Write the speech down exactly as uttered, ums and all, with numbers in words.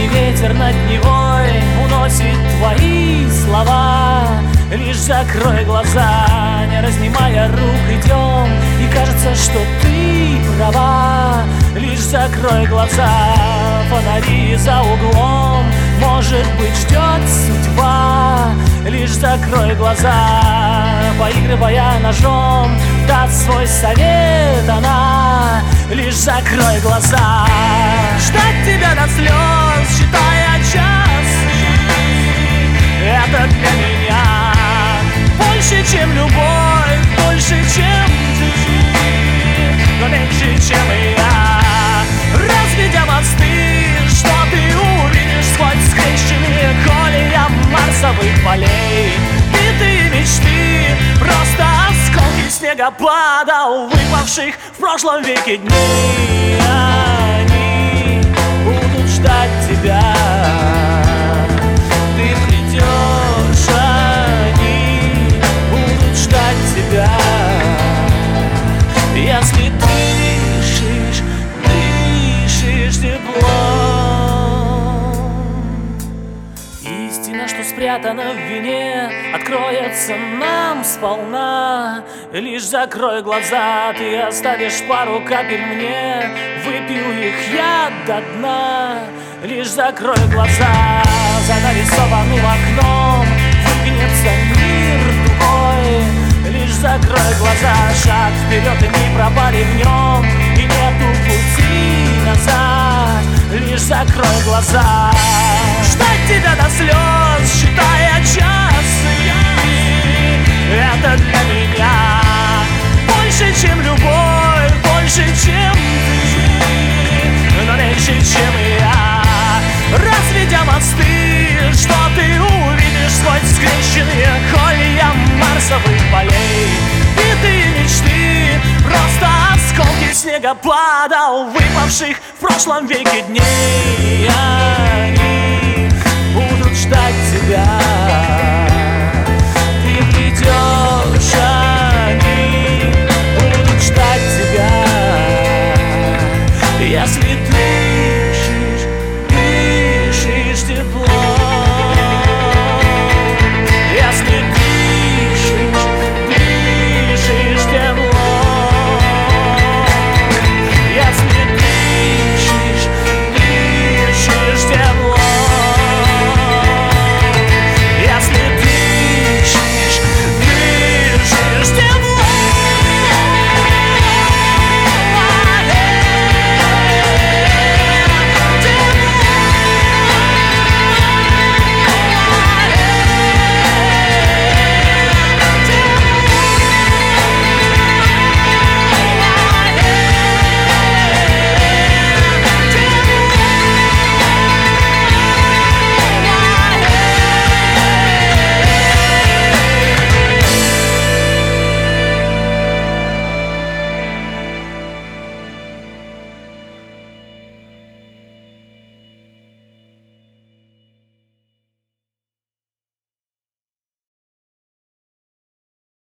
ветер над Невой уносит твои слова. Лишь закрой глаза, не разнимая рук, идем, и кажется, что ты права. Лишь закрой глаза, фонари за углом, может быть, ждет судьба. Лишь закрой глаза, поигрывая ножом, даст свой совет она. Лишь закрой глаза, ждать тебя до слез, считая часы. Это для меня больше, чем любовь, больше, чем ты, но меньше, чем и я. Разведя мосты, что ты увидишь сквозь скрещенные колея марсовых полей. Битые мечты, просто осколки снегопада, выпавших в прошлом веке дней. Они будут ждать тебя, ты придешь, они будут ждать тебя. Если дышишь, дышишь теплом. Истина, что спрятана в вине, откроется нам сполна. Лишь закрой глаза, ты оставишь пару капель мне, выпью их я до дна. Лишь закрой глаза, за нарисованным окном выгнется мир другой. Лишь закрой глаза, шаг вперед, и мы пропали в нем, и нету пути назад. Лишь закрой глаза, ждать тебя до слез, считая часы. Это для меня больше, чем любовь, больше, чем ты, но меньше, чем я. Разведя мосты, что ты увидишь сквозь скрещенные колья марсовых полей. Битые мечты, просто осколки снегопада, выпавших в прошлом веке дней. Они